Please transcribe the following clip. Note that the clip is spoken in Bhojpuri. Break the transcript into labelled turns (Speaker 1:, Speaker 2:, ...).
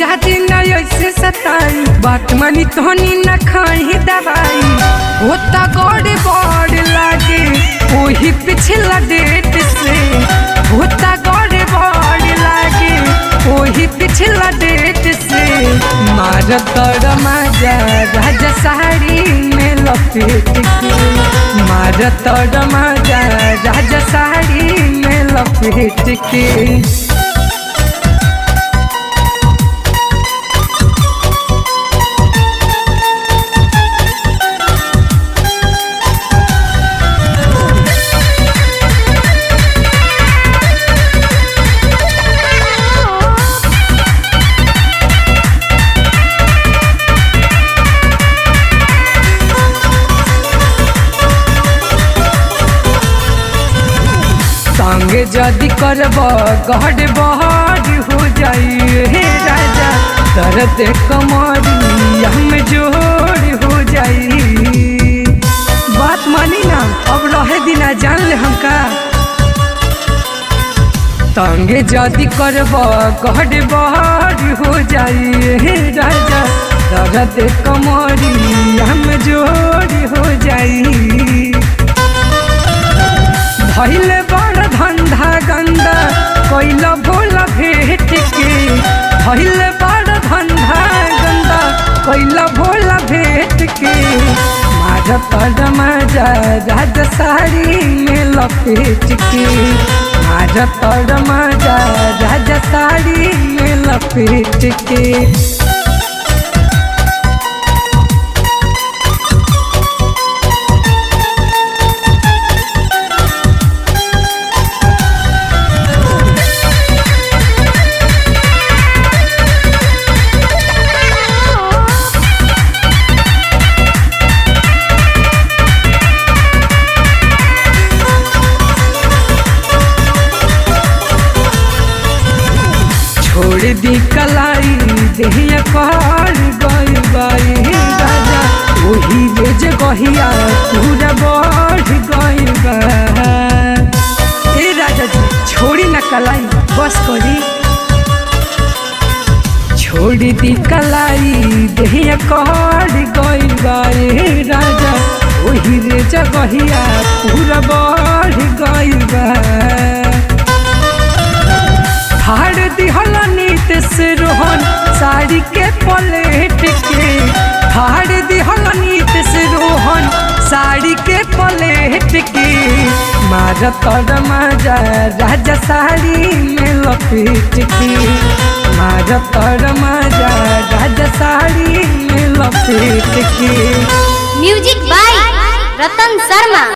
Speaker 1: राजा जी न ऐसे सताई बात मानी तोनी न खाई दवाई होता गौड़ बड़ लागे वही पिछला डेट से होता गौड़ बड़ लागे वही पिछला डेट से मारत मजा राजा साड़ी में लपेट के मारत मजा राजा साड़ी में लपेट के संगे जदि करब गढ़ बहर हो जाई हे राजा दर्द कमरिया में जोड़ हो जाई बात मानी ना अब रहे दिना जान ले हमका संगे जदि करब गढ़ बहर हो जाई हे राजा दर्द कमरिया में जोड़ हो जाई भइले बड़ धंधा गंदा कोइला भोला भेट के भइले बड़ धंधा गंदा कोइला भोला भेट के मारत मजा राजा साड़ी में लपेट के मारत मजा राजा साड़ी में लपेट के छोड़ दी कलाई देहिया कर गई बाई राजा वही रे जगहिया पूरा बढ़ गई बा ए राजा जी छोड़ी न कलाई बस करी छोड़ दी कलाई देहिया कर गई बाई राजा वही रे जगहिया पूरा बढ़ गई बा हार दिहल नीत से रोहन साड़ी के पलेट के हार दिहल नीत से रोहन साड़ी के पलेट के मारत मजा राजा साड़ी में लपेट के मारत मजा राजा साड़ी में लपेट के
Speaker 2: म्यूजिक बाय रतन शर्मा।